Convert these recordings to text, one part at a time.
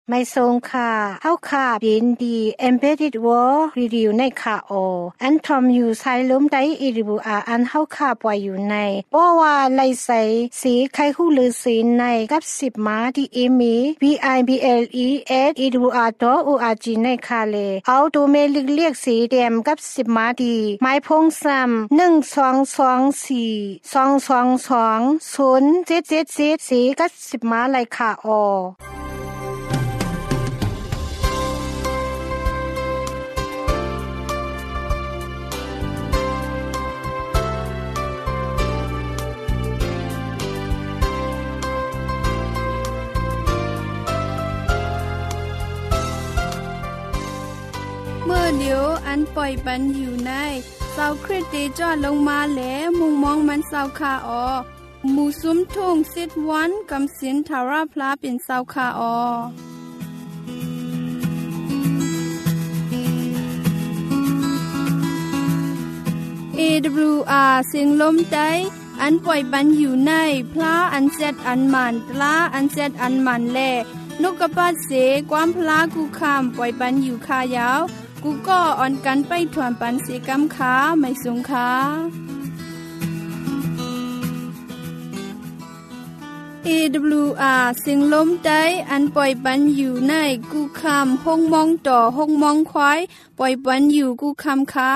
ไม่ทรงค่ะเฮาค่ะยินดี Embedded World Radio ในค่ะอันทอมอยู่ไซลมได้อีริบูอันเฮาค่ะปล่อยอยู่ในบ่ว่าไลใสสีไข่ฮู้ลือสีในกับ10มาที่อีมี bible@edwr.org ในค่ะเลเอาตัวเมลิกเรียกสีแดมกับ10มาดีไม้พงซ้ำ1224222077สีกับ10มาไลค่ะเมื่อเดียวอันปล่อยปันอยู่ในเศร้าคริสติจอดลงมาแล้วมุงมองมันเศร้าคาหมู่ซุ้มทุ่งซิดวันกำสินทาราพลาเป็นเศร้าคาAWR เสียงลมใจอันปล่อยปันอยู่ในพระอันเจ็ดอันมันตลาอันเจ็ดอันมันแลนกกระปาดเสความพลากูคำปล่อยปันอยู่คายาวกูก็อ่อนกันไปถวนปันเสกำขาไม่สูงขาAWR เสียงลมใจอันปล่อยปันอยู่ในกูคำห้องมองต่อห้องมองควายปล่อยปันอยู่กูคำขา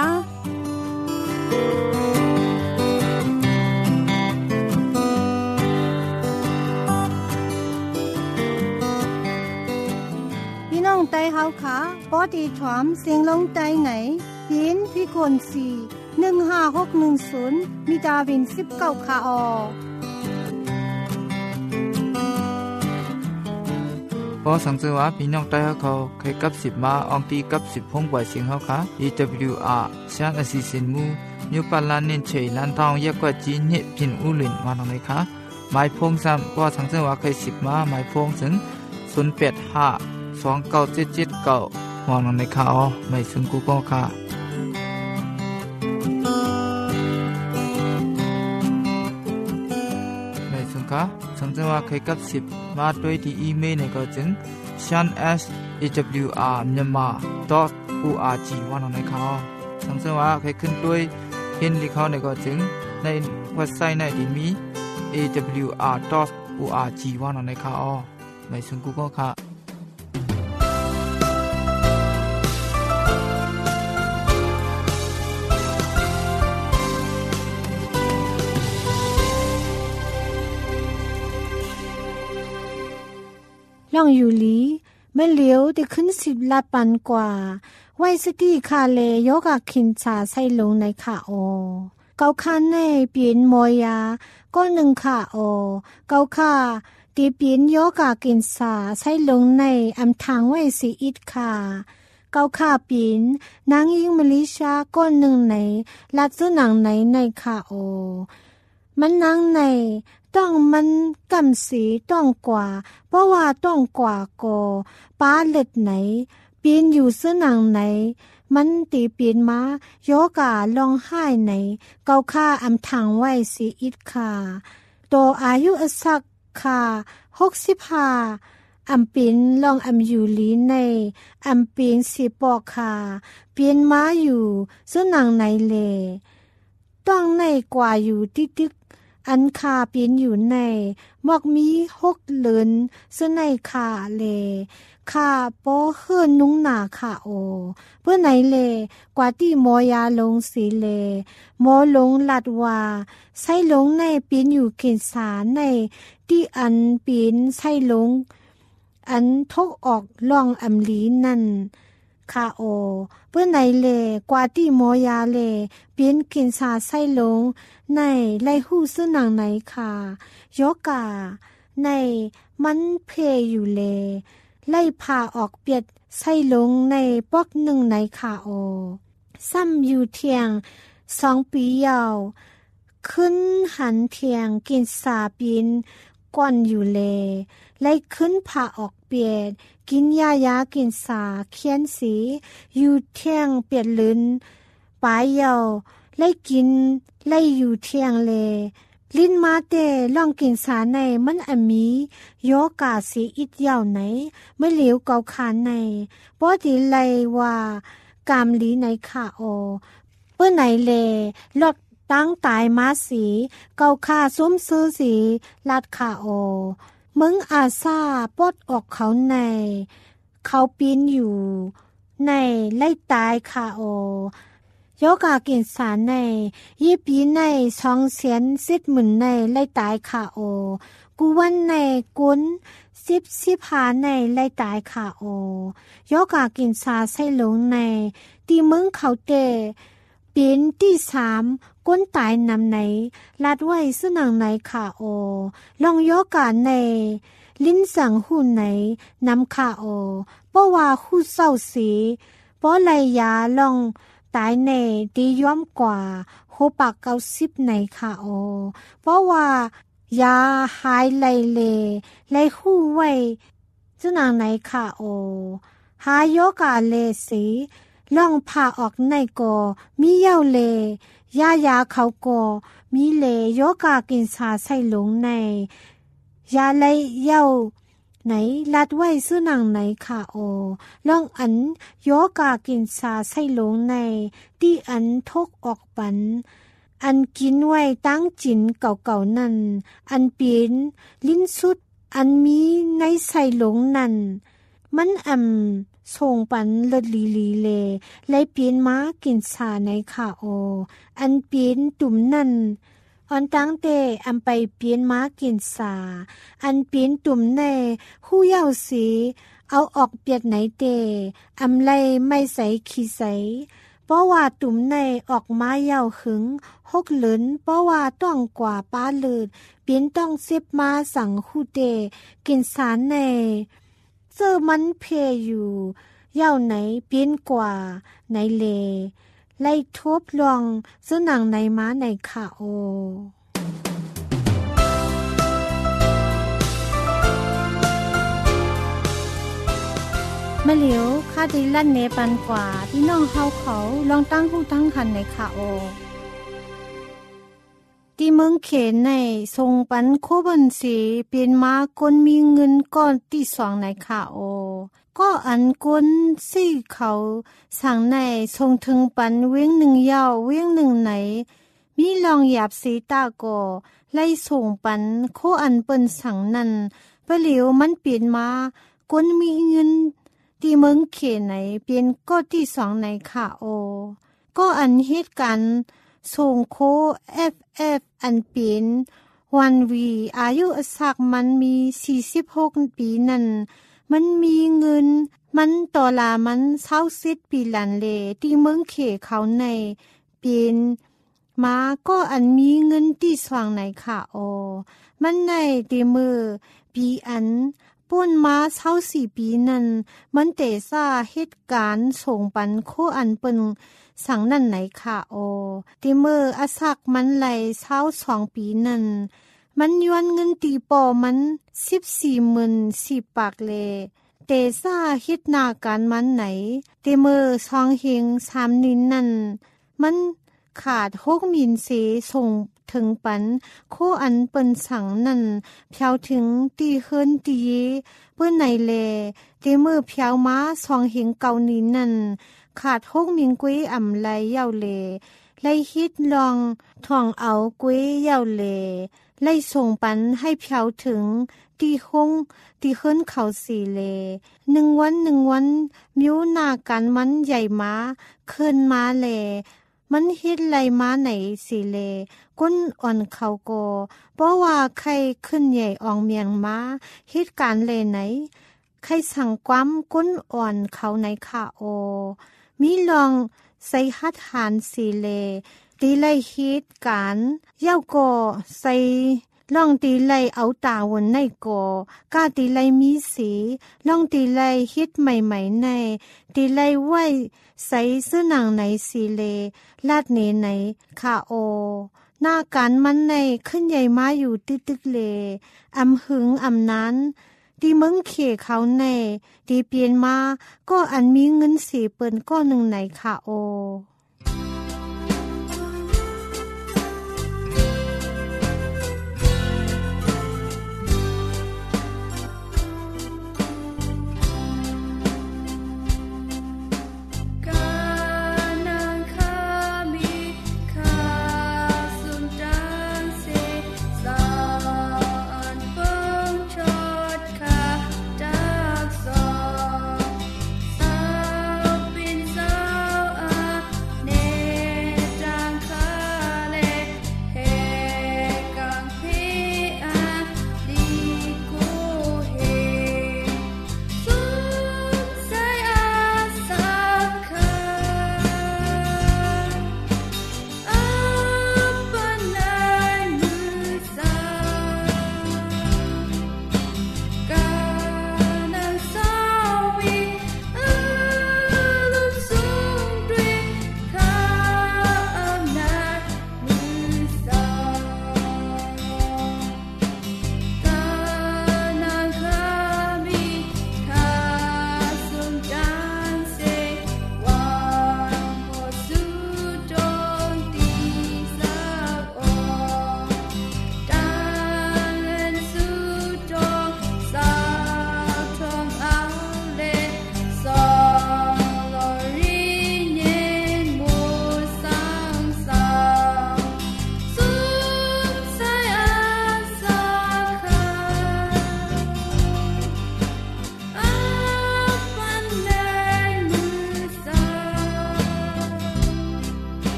น้องไตเฮาค่ะปอดีถอมเสียงลงไตไหนยินพี่คน4156110มีดาวิน19ค่ะพอสังเกตว่าพี่น้องไตเขาเคยกับ10มาอองตีกับ10พงกว่าเสียงเฮาค่ะ EWR ชานอสิสินมูนิวปาลานินเชยลันทองยะกว่าจีนิพินอุลินมาตรงไหนคะหมายพงซ้ำพอสังเกตว่าเคย10มาหมายพงถึง085297779มองในข่าวไม่ซึ่งกูก็ค่ะไม่ซึ่งค่ะสังเกตว่าเคยกับ10มาด้วยที่อีเมลในก็จึง shan@awr.org มองในข่าวสังเกตว่าเคยขึ้นด้วยเห็นที่เขาในก็จึงในเว็บไซต์ในที่มี awr.org มองในข่าวไม่ซึ่งกูก็ค่ะล่องอยู่ลีแม่เหลียวได้ขึ้น10ลาปันกว่าไว้สกี้คาเลยกะขินชาใส่ลงในค่ะเกาคันในเปลี่ยนมอยาก็1ค่ะเกาค่ะตีเปลี่ยนยกะกินชาใส่ลงในอำทางไว้สิอิดค่ะเกาค่ะเปลี่ยนนางยิงมลิชาก็1ในลัดซุหนังในค่ะมันนางในต้องมันกำสีต้องกว่าเพราะว่าต้องกว่าก็ป้าเล็ดไหนปีนอยู่เสื้อหนังไหนมันตีปีนมาโยกาลองไห้ไหนเกาค่าอำทางไว้สีอิดค่ะโตอายุอสักค่ะ65อำปีนลองอำอยู่ลีในอำปีนสีปอกค่ะปีนมาอยู่เสื้อหนังไหนเลต้องในกว่าอยู่ติ๊กอันคาเปลี่ยนอยู่ในมอกมี6เลือนเสื้อในคาเลคาปอเฮือนนุ้งหนาคาเพื่อไหนเลกว่าที่มอยาลงสีเลมอลงลัดว่าใส่ลงในเปลี่ยนอยู่เกณฑ์สาในที่อันเปลี่ยนใส่ลงอันทกออกล่องอำลีนั่นคาเพื่อไหนเลกว่าที่มอยาเลเปลี่ยนเกณฑ์สาใส่ลงในไล่หู้ซึ่งหนังไหนค่ะยกาในมันเพอยู่เลไล่พาออกเปียดใส่ลงในปอกหนึ่งในค่ะซ้ำอยู่เทียง2 ปียาวขึ้นหันเทียงกินสาปีนก่อนอยู่เลไล่ขึ้นพาออกเปียดกินยากินสาเคียนสีอยู่เทียงเปียดลืนปลายยาวไล่กินไล่อยู่เทียงเลลิ้นมาเตลองกินสาในมันอมีโยกาสีอิดยาวไหนไม่เหลียวเกาคานในปอดีไลว่ากามลีในขาโอเปื้อไหนเลลดตั้งตายมาสีเกาคาซุ้มซื้อสีลาดขาโอมึงอาซาปดออกเขาในเขาปีนอยู่ในไล่ตายขาโอโยกากินสารในยีปีในซองเสียนซิดหมื่นในไล่ตายขาโอกูวันในกุนสิบหาในไล่ตายขาโอโยกากินสาใส่หลงในตีมึงเขาเตเป็นที่3ก้นตายนำไหนลาดไว้ซึ่งหนังไหนขาโอลองโยกาในลิ้นสังหูไหนนำขาโอเพราะว่าหูเศร้าสีเพราะไรยาลองตายในดีย้อมกว่าโหปาก90ในขาโอเพราะว่ายาหายไลเลไลหูไว้ซึ่งหนังไหนขาโอหายโยกาเลสีล่องผ่าออกในกอมีเย้าเลยาเขากอมีเลโยกากินสาใส่หลงในยาเลยเย้าไหนลัดไว้ซื้อหนังไหนค่ะโอล่องอันโยกากินสาใส่หลงในที่อันทกออกปันอันกินไว้ตั้งจินเก่าๆนั่นอันเปลี่ยนลิ้นสุดอันมีในใส่หลงนั่นมันส่งปันเลิศลีเลไล่เปลี่ยนมากินสาในขาโออันเปลี่ยนตุ่มนั่นอันตั้งเตไปเปลี่ยนมากินสาอันเปลี่ยนตุ่มในหู้เย้าสีเอาออกเปียดไหนเตไล่ไม่ใส่ขี้ใสเพราะว่าตุ่มในออกมาเย้าหึง6 เหลินเพราะว่าต้องกว่าป้าเลิศเปลี่ยนต้องเซบมาสั่งหูเตกินสาในเจอมันเพอยู่เย้าไหนเปลี่ยนกว่าไหนเลไล่ทบลองซื้อหนังในม้าในขาโอมาเหลียวคาดีลั่นเนปันกว่าพี่น้องเขาลองตั้งหูตั้งหันในขาโอที่เมืองเขนในทรงปันโคบันสีเป็นมาคนมีเงินก้อนที่2ในขาโอก็อันก้นซี่เขาสั่งในทรงถึงปันเว้ง1ยาวเว้ง1ไหนมีลองหยาบสีตาก่อไล่ส่งปันโคอันเปิ้นสั่งนั่นปะเหลียวมันเปลี่ยนมาคนมีเงินที่เมืองเขนไหนเป็นก็ที่2ในขาโอก็อันเหตุการณ์ส่งโค FF อันเป็นวันวีอายุสักมันมี46 ปีนั่นมันมีเงินมันต่อลามัน20 ปีหลันเลที่เมืองเขเขาในเป็นมาก็อันมีเงินที่สว่างในขาโอมันในที่มือปีอันป่นมา24 ปีนั่นมันเตซ่าเหตุการณ์ส่งปันโคอันเปิ้นสั่งนั่นไหนค่ะโอติเมออาศักมันไหล22 ปีนั่นมันย้อนเงินตีปอมัน14,000 ปากเลเตซ่าฮิตนาการมันไหนติเมอซองเฮง3 นินนั่นมันขาด60,000 เสส่งถึงปันโคอันเปิ้นสั่งนั่นเพียวถึงตีเฮิรนตีเปิ้นไหนเลติเมอเพียวมาซองเฮง9 นินนั่นขาด60,000 กุ้ยไหลเย้าเลไล่ฮิตลองท่องเอากุ้ยเย้าเลไล่ส่งปันให้เพียวถึงตีเฮิรนเขาสีเล1 วันมิวนาการมันใหญ่มาขึ้นมาเลมันเฮ็ดไหลมาไหนสิเลก้นอ่อนเขาโกเพราะว่าใครขึ้นใหญ่อองเมียงมาเหตุการณ์เลไหนใครสั่งความก้นอ่อนเขาในขาโอมีลองใส่หัดหานสีเลตีไลเหตุการณ์เย้าโกใส่ลองตีไลเอาตาวนในโกกาตีไลมีสีลองตีไลเฮ็ดใหม่ๆในตีไลไว้ใส่เสื้อหนังในสีเลลาดเนในขาโอหน้าการมันในขึ้นใหญ่มาอยู่ตึกๆเลหึงนั้นที่เมืองเขเขาในที่เปลี่ยนมาก็อันมีเงินสีเปิ้นก็1ในขาโอ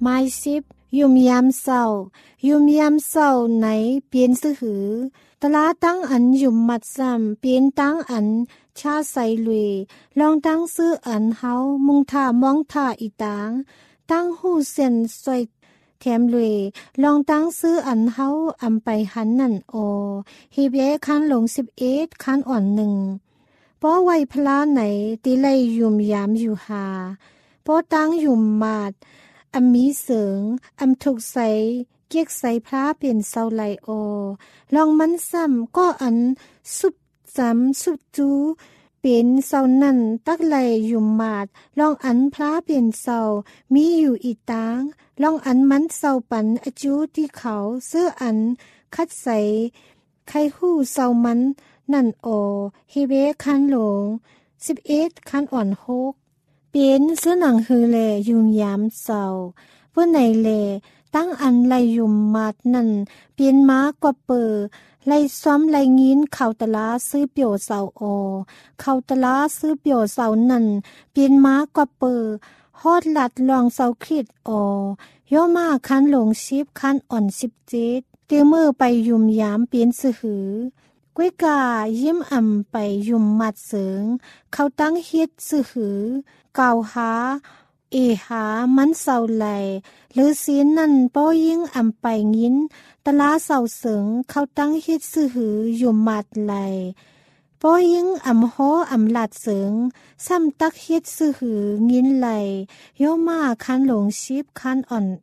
ไม้10ยุมยามเศร้ายุมยามเศร้าไหนเปลี่ยนซื้อหือตลาตั้งอันยุมมัดซ้ำเปลี่ยนตั้งอันชาใส่ลุยลองตั้งซื้ออันเฮามุงท่ามองท่าอีตางตั้งหูเส้นสวยแถมลุยลองตั้งซื้ออันเฮาอำไปหันนั่นโอฮีเบคันหลง11คันอ่อน1ป้อไว้พลาไหนติไลยุมยามอยู่หาป้อตั้งยุมมาดอำมีเสิงอำถูกใสเกียกใสพระเป็นเศร้าไหลโอลองมันซ้ำก็อันสุบซ้ำสุบจูเป็นเศร้านั่นตักไหลยุมมาดลองอันพระเป็นเศร้ามีอยู่อีตางลองอันมันเศร้าปันอจูที่เขาเสื้ออันคัดใสใครหู้เศร้ามันนั่นโอฮิเบคันหลง11คันอ่อน6เป็นเสื้อหนังฮือแลยุมยามเศร้าเพื่อไหนแลตั้งอันไลยุมมาดนั่นเปลี่ยนม้ากว่าเปอไลซ้อมไลงินเข้าตลาซื้อเปียวเศร้าโอเข้าตลาซื้อเปียวเศร้านั่นเปลี่ยนม้ากว่าเปอฮอดลัดลองเศร้าคริดโอย่อมาคันหลง10คันอ่อน17เตมือไปยุมยามเปลี่ยนซื้อหือกวยกายิ้มอ่ำไปยุมมัดเสิงเขาตั้งเฮ็ดซื้อหือกล่าวหาเอหามันเศร้าไหลหรือศีลนั่นป้อยิ่งอ่ำไปงินตลาเศร้าเสิงเขาตั้งเฮ็ดซื้อหือยุมมัดไหลป้อยิ่งอ่ำฮ้ออ่ำหลัดเสิงซ้ำตักเฮ็ดซื้อหืองินไหลย่อมาคันหลง10คันอ่อน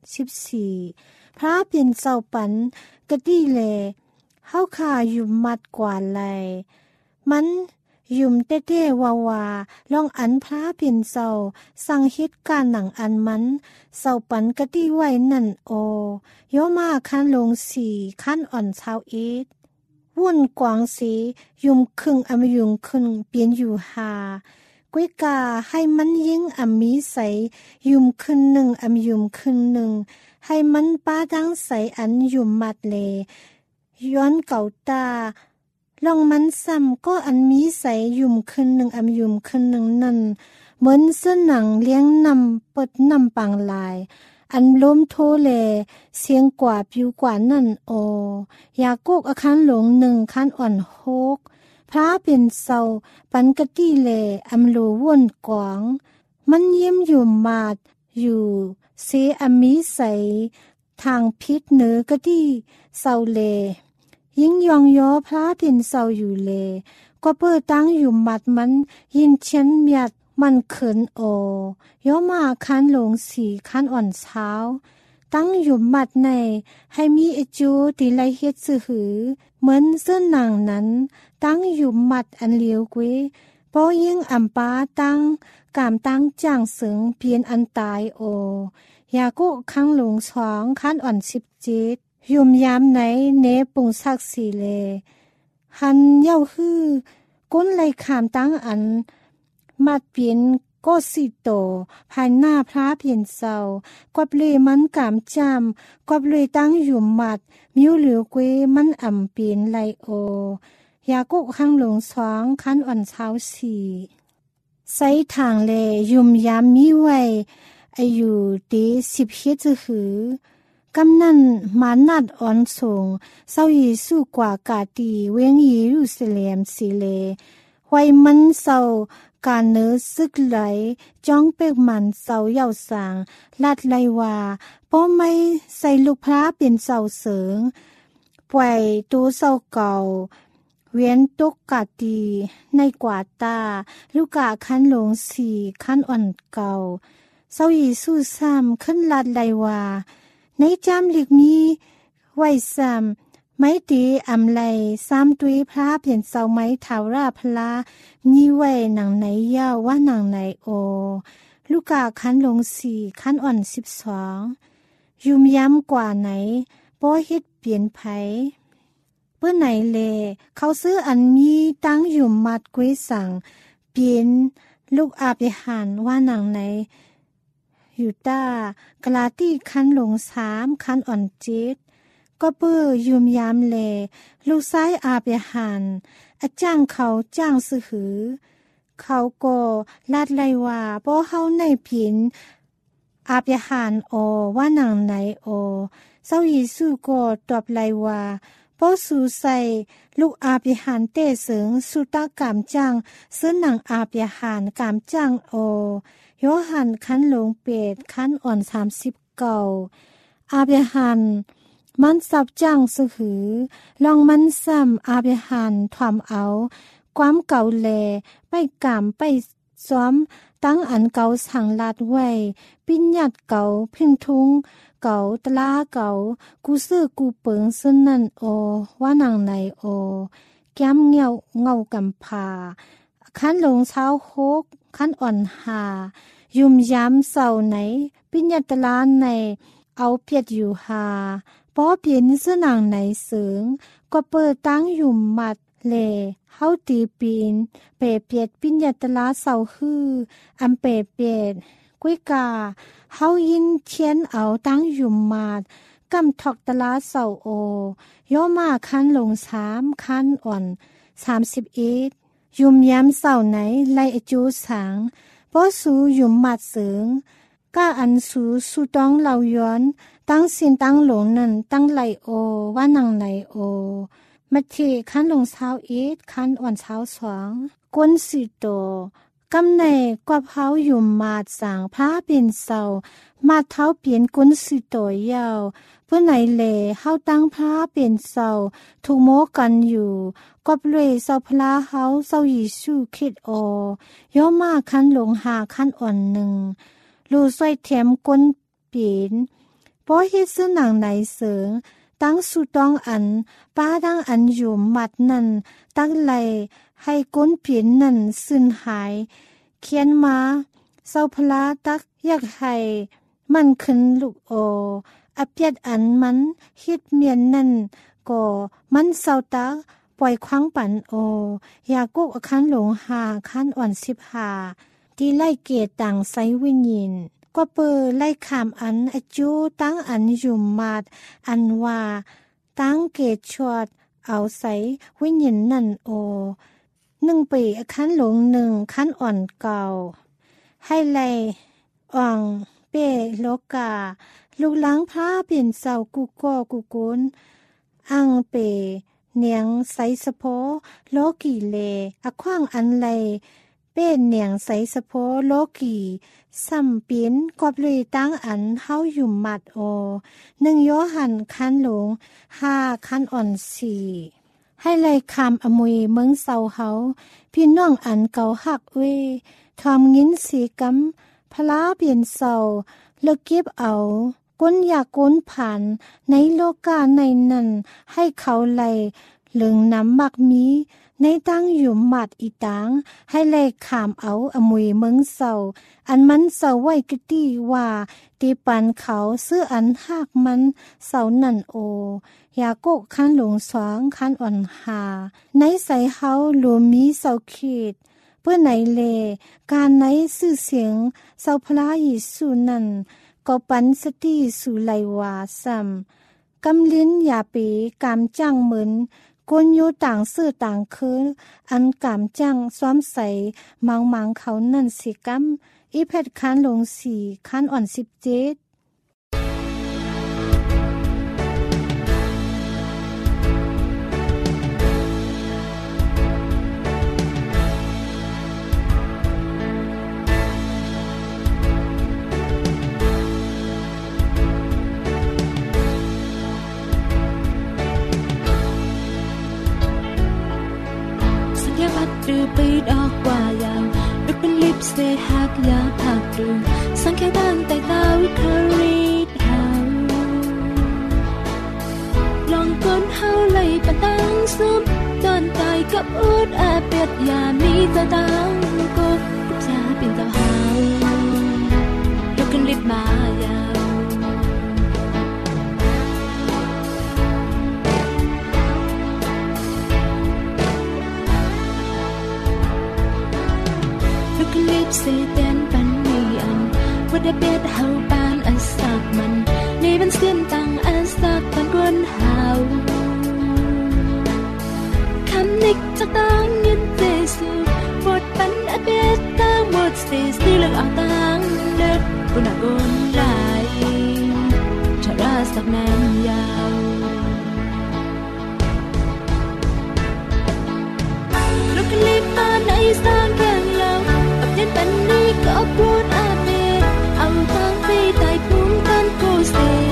14พระเป็นเศร้าปันกะดีแลเฮาขายุมมัดกว่าไหลมันยุมเต้ๆวาลองอันพระเป็นเศร้าสั่งเฮ็ดการหนังอันมันเศร้าปันกะดีไว้นั่นโอย่อมาคันลง4คันอ่อน21วุ่นกวางสียุมครึ่งอำยุงครึ่งเปลี่ยนอยู่หากวยกาให้มันยิ่งอำมีใสยุมครึ่ง1อำยุมครึ่ง1ให้มันป้าดังใสอันยุมมัดเลย้อนเก่าตาลองมันซ้ำก็อันมีใสยุมขึ้น1อำยุมขึ้น1นั่นเหมือนเสื้อหนังเลี้ยงนำเปิดนำปังลายอันล้มโทเลเสียงกว่าผิวกว่านั่นโอยาโกกอาคันหลง1คันอ่อน6พระเป็นเศร้าปันกะตี้เลอำโลว่นกวางมันเยี่ยมอยู่มาดอยู่เสอมีใสทางพิษเหนือกะตี้เศร้าเลยิ่งยองยอพระเป็นเศร้าอยู่เลก็เปิดตั้งอยู่มัดมันยินเชียนเมียดมันเขินย่อมาคันหลง4คันอ่อนเช้าตั้งอยู่มัดในให้มีอจูตีไลเฮ็ดซื้อหือเหมือนเสื้อหนังนั้นตั้งอยู่มัดอันเลียวกวยป้อยิ่งอ่ำป้าตั้งกามตั้งจ้างเสิงเพียนอันตายยาโกคังหลง2คันอ่อน17ยุมยามไหนเนปุงซักสีเลหันเย้าฮื้อก้นไหลขามตั้งอันมัดเปลี่ยนก็สิโตภายหน้าพระเปลี่ยนเศร้ากบเลยมันกามจำกบเลยตั้งอยู่มัดมิวเหลือเกวมันอ่ำเปลี่ยนไหลยาโกข้างหลง2คันอ่อนเช้า4ใส่ทางเลยุมยามมีไว้อายุตี10เฮ็ดจะหือกำนันมานัดอ่อนส่งเศร้าเยซูกว่ากาตีเวียงเยรูซาเล็มสิเลไว้มันเศร้าการเนื้อซึกไหลจ้องเปกมันเศร้าเย่าสางลัดไลว่าป้อไม่ใส่ลูกพระเป็นเศร้าเสริงปล่อยตัวเศร้าเก่าเวียนตกกาตีในกว่าตาลูกกาคันหลง4คันอ่อนเก่าเศร้าเยซูซ้ำขึ้นลัดไลว่าในจำหลีกมีไว้ซ้ำไม้ตีอำไลซ้ำตุยพระเปลี่ยนเสาไม้เถาราพลามีไว้หนังไหนยาวว่าหนังไหนลูกกาคันลง4คันอ่อน12ยุมย้ำกว่าไหนป้อเฮ็ดเปลี่ยนไผเพื่อไหนเลเขาซื้ออันมีตั้งอยู่มัดกุ้ยสั่งเปลี่ยนลูกอาบยหันว่าหนังไหนอยู่ต้ากลาตี้คันหลง3คันอ่อน7ก็เปื้อยุมยามเลลูกซ้ายอาบยหันอาจ้างเขาจ้างซื้อหือเขาก็ลาดไลว่าป้อเฮาในผินอาบยาหานโอว่าหนังไหนโอเจ้าเยซูก็ตอบไลว่าป้อสูใส่ลูกอาบยาหานเต้เสงสุตากามจังซื้อหนังอาบยาหานกามจังโอโยหันคันหลงเป็ดคันอ่อน39อาบยาหานมันสับจังสือหือลองมันซ้ำอาบยาหานถ่อมเอาความเก่าแลไปกามไปซ้อมตั้งอันเก่าสังลาดไว้ปิ้นหยัดเก่าพึ่งทุงเก่าตลาเก่ากูซื้อกูเปิงซึ่งนั่นโอว่านางไหนโอแก้มเงียวเงากำพาคันหลงเช้าโคกคันอ่อนหายุ่มย้ำเศร้าไหนปิ้นหยัดตลาในเอาเพียดอยู่หาป้อเปลี่ยนซึ่งนางไหนเสริงก็เปิดตั้งยุ่มมัดเลเฮาตีปีนเปเปียดปิญญาตลาเสาฮืออำเปเปียดกุ้ยกาเฮายินเทียนเอาตั้งยุ่มมาดกำทอกตลาเสาโอย่อมาคันลง3คันอ่อน31ยุ่มย้ำเสาไหนไล่จูสังป้อสูยุ่มมัดเสริงก้าอันสูสุต้องเหล่าย้อนตั้งสินตั้งหลงนั่นตั้งไหลโอว่านางไหนโอมัทธิคันลง21คันอ่อน22ก้นสิโตกำในกว่าเฮาอยู่มาดสางพระเป็นเสามาเท้าเปลี่ยนก้นสิโตยาวเพื่อไหนแลเฮาตั้งพระเป็นเสาถูกโมกันอยู่ก็เปลยเสาพระเฮาเสาเยซูคิดย่อมาคันลง5คันอ่อน1ลูซอยแถมก้นเปลี่ยนเพราะเฮ็ดซึ่งหนังไหนเสริงตั้งสุตองอันป้าดังอันอยู่มัดนั่นตั้งไหลให้ก้นเปลี่ยนนั่นสิ้นหายเขียนมาเศร้าพลาตักอยากให้มันขึ้นลูกอเปียดอันมันฮิดเมียนนั่นก็มันเศร้าตักปล่อยควังปันยากุกคันหลง5คันอ่อน15ที่ไล่เกตต่างไซวิญญินก็เปิดไล่ขามอันอจูตั้งอันยุ่มมาดอันว่าตั้งเกตชวดเอาใส่วิญญาณนั่น1ปีคันหลง1คันอ่อนเก่าให้ไล่อ่องเป้โลกาลูกหลังพระเปลี่ยนเสากูก่อกูโกนอังเปเนียงใสสะโพโลกีเลอะขว้างอันไลเป็นเนียงใสสะโพโลกีสัมปีนกอบเลยตั้งอันเฮาอยู่มัด1โยหันคันหลง5คันอ่อน4ให้ไล่คำอมวยเมืองเศร้าเฮาพี่น้องอันเก่าหักเวทอมงินสีกำพลาเปลี่ยนเศร้าเลิกเก็บเอาก้นอยากก้นผ่านในโลกาในนั้นให้เขาไล่เหลืองน้ำมักมีในตั้งอยู่หมัดอีตังให้ไล่ขามเอาอมวยเมืองเศร้าอันมันเศร้าไว้กะตี้ว่าตีปันเขาซื้ออันหักมันเศร้านั่นยาโกกคันหลง2คันอ่อน5ในใส่เฮาหลวมีเศร้าขีดเพื่อไหนเลการในสื่อเสียงเศร้าพระเยซูนั่นก็ปันสติสู่ไลวาซ้ำกำลิ้นอย่าปีกามจังเหมือนกวนอยู่ต่างซื่อต่างคืออันกามจังซ้อมใส่มังเขานั่นสิกำอีเพชรคันลง4คันอ่อน17ดูไปดอกกว่ายาวดูเป็นลิปสติกหักยาผักดูสังเกตตั้งแต่ตาวิคารีดเฮาลองก้นเฮาเลยปะตั้งซุปตอนตายกับอุดอาเป็ดยามีตาตั้งกุบจะเป็นตาเฮาดูกันลิปมายาวเสเตนปันมีอันวัดเบ็ดเฮาปานอันสักมันในบันเสียนตังอันสักปันกวนเฮาคำนิกจากตังยินเจสูบทปันอเบ็ดตังหมดสเตสที่เลือกเอาตังเด็ดกุนากนลาสักนานยาวลูกคลิปมาในสร้างแข่งเรากับเย็นปันนี้ก็พูดอาเมนเอาทางไปใต้ภูมิกันโกเซ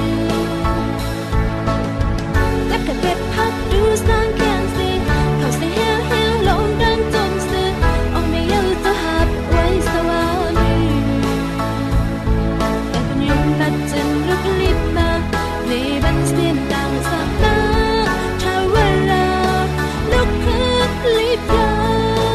และกระเก็บพักดูสร้างแข่งสิเขาเสียแห้งลงดังจมซึ้งออกไม่เยอะจะหับไว้สวามีแต่คนยุ่งนัดจนลูกคลิปมาในบันเสียนต่างสักนาถ้าเวลาลูกคือคลิปยาว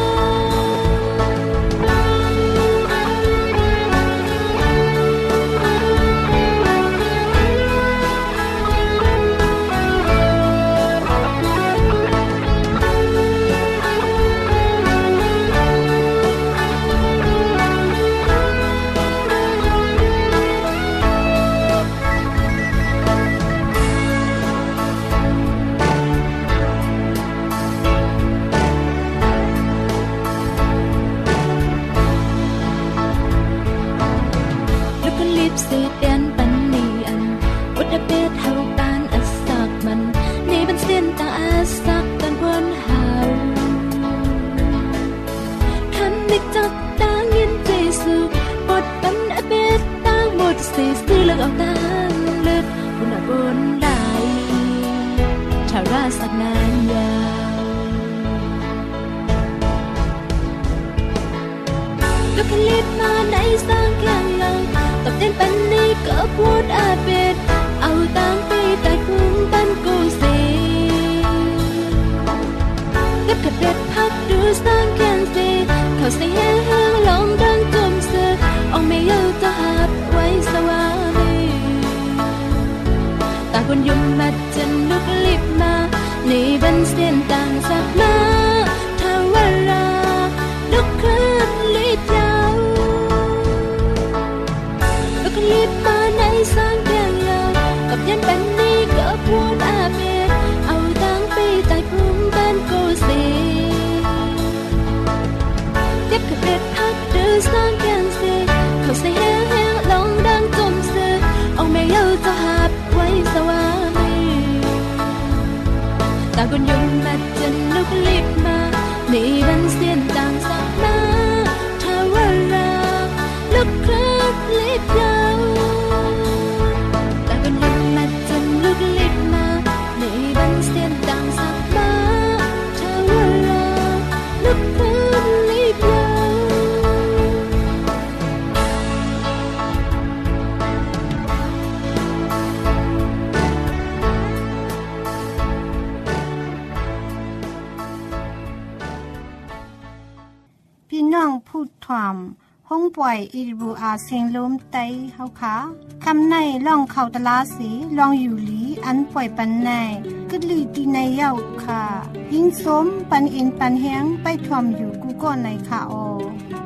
เสียแดนปันนีอันอุดเบศเฮาปานอัสสักมันนี่เป็นเส้นตาอัสสักกันบนเฮาคันไม่จักตางยินใจสุบทปันอเบศตางหมดเสียซื้อเลือกเอาตางเลือดบุญบนไหลชาวราสักนานยาวลูกคลิปมาในสร้างแข่งเราตบเต้นปันนี้ก็พูดอาเบดเอาตังไปแต่คุ้มปันกูเซเก็บขัดเบ็ดพักดูสร้างแข่งเซเขาเสียแห้งลงดังจมเสือออกไม่เยอะจะหับไว้สวามีตาคนยุ่มมาจนลูกลิบมาในบันเส้นต่างสักนาถ้าเวลาลูกคืนลิบยาวลิบมาในสร้างแข่งยาวกับยันปันนี้ก็พูดอาเมนเอาตังไปใต้ภูมิบ้านโกเซเก็บขัดเบ็ดพักดูสร้างแข่งเซเขาเสียแห้งลงดังจมเสือเอาไม่เยอะจะหับไว้สวามีตาคนยุ่งมาจนลูกลิบมาในบันเสียนต่างสักนาถ้าเวลาลูกคลืบลิบยาวพี่น้องพูดถ่อมห้องปล่อยอีบูอาเสียงลมไตเฮาค่ะคำในล่องเข้าตลาสีลองอยู่หลีอันปล่อยปันในกึดลีตีในเย้าค่ะยิงสมปันอินปันแฮงไปถ่อมอยู่กูก็ในค่ะออ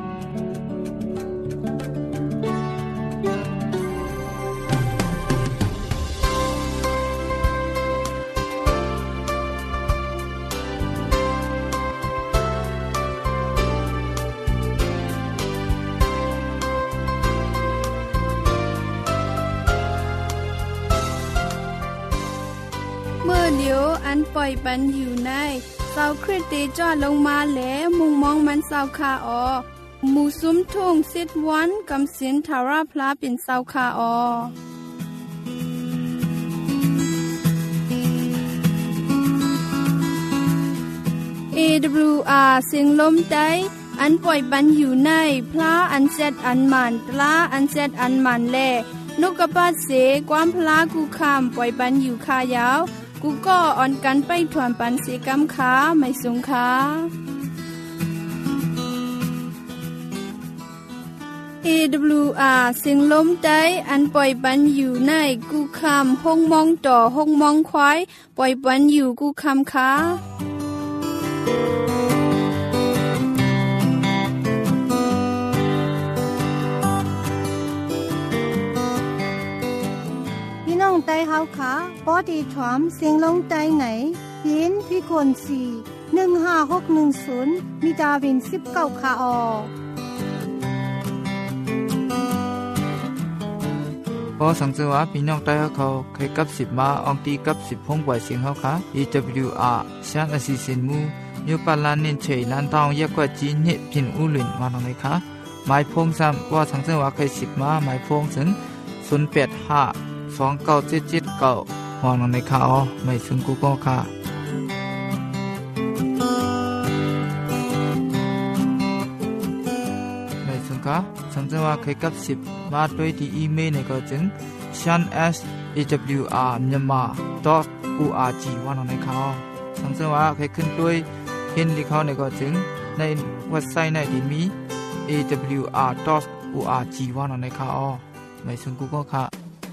เดี๋ยวอันปล่อยปันอยู่ในเสาคริสติจอดลงมาแล้วมุงมองมันเสาคาออหมู่ซุ้มทุ่งซิดวันกำสินทาราพลาเป็นเสาคาออAWR เสียงลมใจอันปล่อยปันอยู่ในพลาอันเซตอันมันตลาอันเซตอันมันแลนกกระปาเสความพลากูคำปล่อยปันอยู่คายาวกูก็อ่อนกันไปถวนปันเสกำขาไม่สูงขาAWR เสียงลมใจอันปล่อยปันอยู่ในกูคำห้องมองต่อห้องมองควายปล่อยปันอยู่กูคำขาไต้เฮาค่ะปอดีถอมเสียงลงไต้ไหนยินพี่คน4156110มีดาวิน19ค่ะออพอสังเกตว่าพี่น้องได้เขาเคยกับ10มาอองตีกับ10พงกว่าเสียงเฮาค่ะ AWR ชานอสิสินมูยปาลานินเฉยลันทองยกว่าจีนพินอุลินมาตรงไหนคะหมายพงซ้ำว่าสังเกตว่าเคย10มาหมายพงถึง08529779มาตรงไหนคะอ๋อไม่ถึงกูก็ค่ะสังเกตว่าเคยกับ10มาด้วยที่อีเมลเนี่ยก็จึง shanawr.myanmar.org ว่าในเขาสังเกตว่าเคยขึ้นด้วยเห็นที่เขาเนี่ยก็จึงในเว็บไซต์ในที่มี awr.org ว่าในเขาไม่ซึ่งกูก็ค่ะ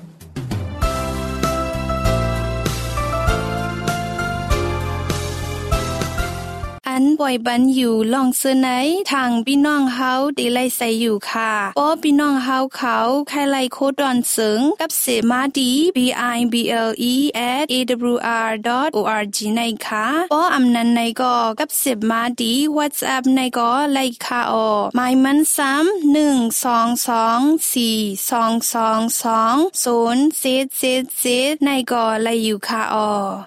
อันป่วยบันอยู่ลองเสนอทางพี่น้องเฮาได้ไล่ใส่อยู่ค่ะป้อพี่น้องเฮาเขาใครไล่โคดอนเสิงกับเสมาดี bible@awr.org ในค่ะป้ออำนันในก็กับเสมาดี WhatsApp ในก็ไล่ค่ะออหมายมันซ้ำ1224222 077ในก็ไล่อยู่ค่ะออ